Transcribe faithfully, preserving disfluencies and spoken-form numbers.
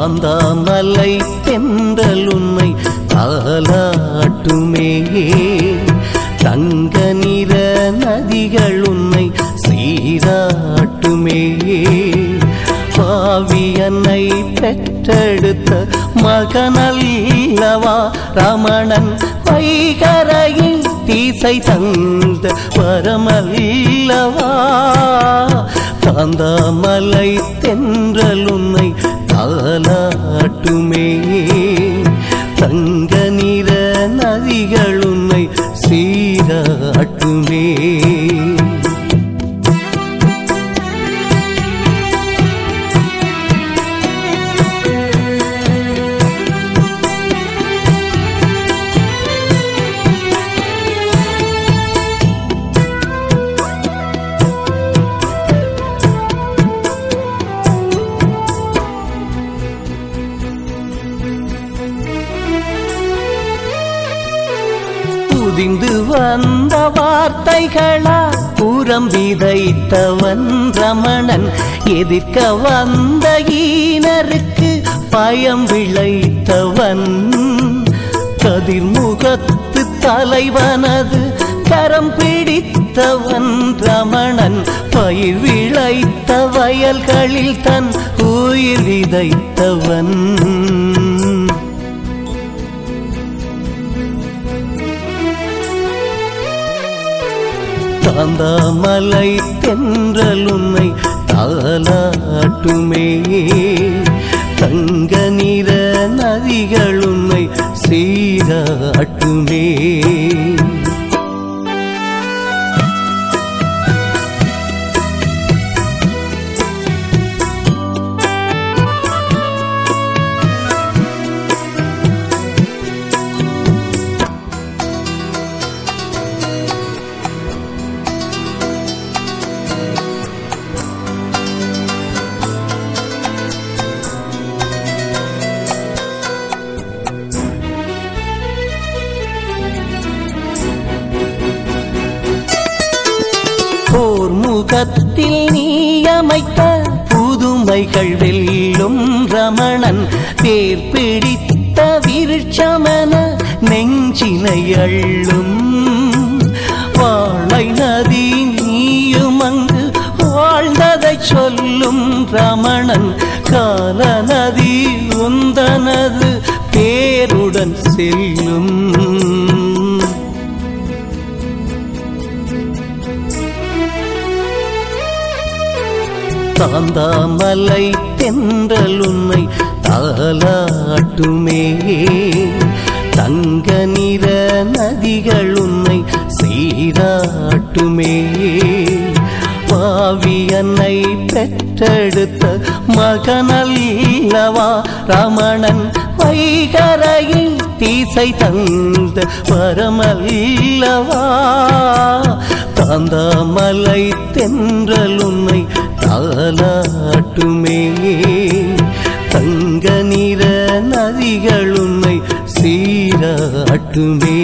தாந்தாமலை தென்றல் உன்னை தாலாட்டுமே. தங்க நிற நதிகள் உன்னை சீராட்டுமே. பாவியன்னை பெற்றெடுத்த மகனல்லவா ரமணன், வைகரையில் தீசை தந்த வரமல்லவா. தாந்தாமலை தென்றல் உன்னை தாலாட்டுமே. தங்க நிற நதிகள் உன்னை சீராட்டுமே. புதிந்து வந்த வார்த்தைகளா புறம் விதைத்தவன் ரமணன், எதிர்க்க வந்த ஈனருக்கு பயம் விளைத்தவன். கதிர்முகத்து தலைவனது கரம் பிடித்தவன் ரமணன், பயிர் விளைத்த வயல்களில் தன் உயிர் விதைத்தவன். தாந்தாமலை தென்றல் உன்னை தாலாட்டுமே. தங்க நிற நதிகள் உன்னை சீராட்டுமே. போர் முகத்தில் நீ அமைத்த புதுமைகள் வெல்லும் ரமணன், பேர் பிடித்த விருட்சமென நெஞ்சினை அள்ளும். வாழை நதி நீயும் அங்கு வாழ்ந்ததை சொல்லும் ரமணன், கால நதி உந்தனது பேருடன் செல்லும். தாந்தாமலை தென்றல் உன்னை தாலாட்டுமே. தங்க நிற நதிகள் உன்னை சீராட்டுமே. பாவியன்னை பெற்றெடுத்த மகனல்லவா ரமணன், வைகரையில் தீசை தந்த வரமல்லவா. தாந்தாமலை தென்றல் உன்னை தாலாட்டுமே. தங்க நிற நதிகள் உன்னை சீராட்டுமே.